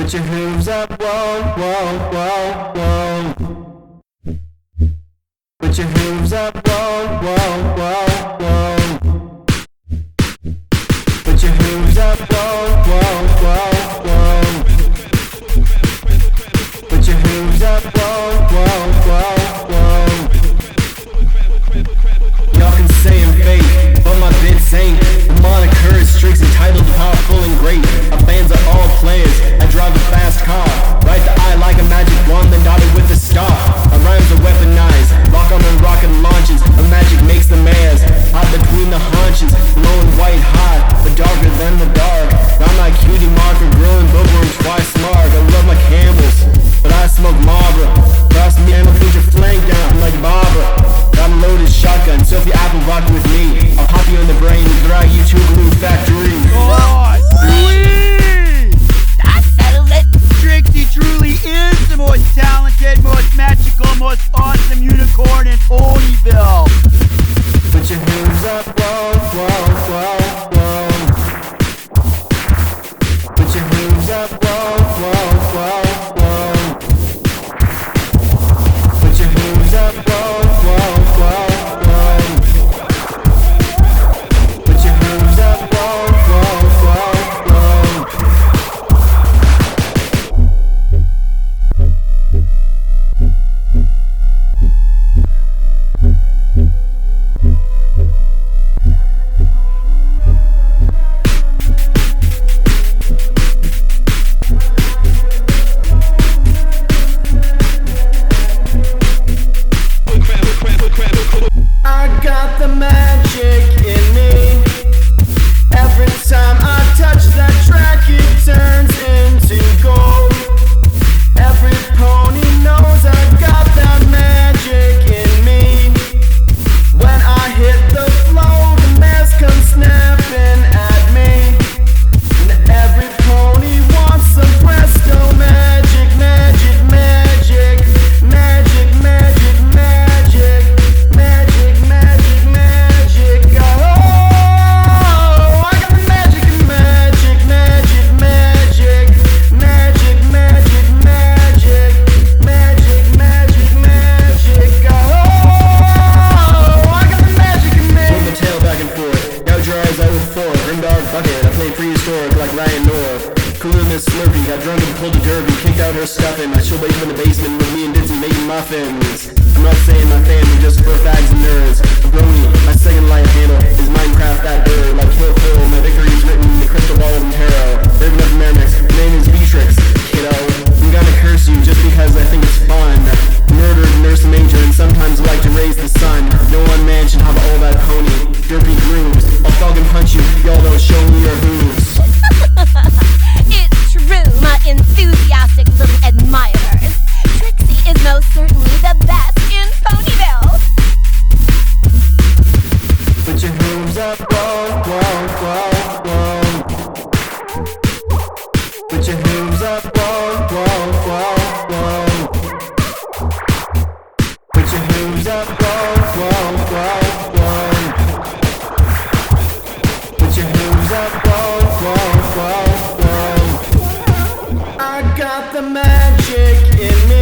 Put your hooves up, whoa, whoa, whoa, whoa. Put your hooves up, whoa, whoa, whoa, whoa. Put your hooves up, whoa, whoa, whoa, whoa. Put your hooves up, whoa, whoa, whoa, whoa. Y'all can say I'm fake, but my bits ain't. The moniker is strict, entitled, powerful, and great. Our fans are all players. I drive a fast car, right the eye like a magic wand, then dotted with a star. Our rhymes are weaponized, lock on and rocket launches. A magic makes the mares hot between the haunches, glowing white hot, but darker than the dark. I'm like cutie marker, growing bookworms twice smart. I love my Campbells, but I smoke Marlboro. Cross me and I'll put your flank down like Barbara. Got a loaded shotgun, so if you apple rock with me, I'll pop you in the brain and drag you to a glue factory. Oh, sweet! That settles it! Trixie truly is the most talented, most magical, most awesome unicorn in Ponyville! Put your hooves up, whoa, whoa, whoa, whoa. Put your hooves up, whoa, whoa, whoa, whoa. Put your hooves up, whoa, whoa, whoa, whoa. Put your hooves up, whoa, whoa, whoa, whoa. I got the magic in me. Every time I touch that track, it turns into gold. Every pony knows I've got that magic in me. When I hit the flow, the mares come snapping at me. And every pony wants some presto magic, magic, magic, magic, magic, magic. Magic, magic, magic, oh, I got the magic, magic, magic, magic, magic, magic, magic, magic, magic, magic, oh, I got the magic, magic. Swing the tail back and forth, gouge your eyes out with fork, grim dog bucket, I play prehistoric like Ryan North. Coolness slurping, got drunk and pulled a derby, kicked out her stuffing, I chill baby in the basement with me and Dizzy making muffins. I'm not saying my family just for fags and nerds. Brony, my second life handle is Minecraft that bird. Like Kill Phil, my victory is written in the crystal ball and tarot. Urban of Mermix, my name is Beatrix, kiddo. I'm gonna curse you just because I think it's fun. Murdered, nurse a major, and sometimes like to raise the sun. No one man should have all that pony. Derpy grooves, I'll thug and punch you, y'all don't show me your hooves. It's true, my enthusiastic little admirers. Trixie is most certainly the best in Ponyville. Put your hooves up, whoa, whoa, whoa, whoa. Put your hooves up, whoa, whoa, whoa, whoa. Put your hooves up, whoa, whoa, whoa, whoa. Put your hooves up, whoa, whoa, whoa, whoa. I got the magic in me.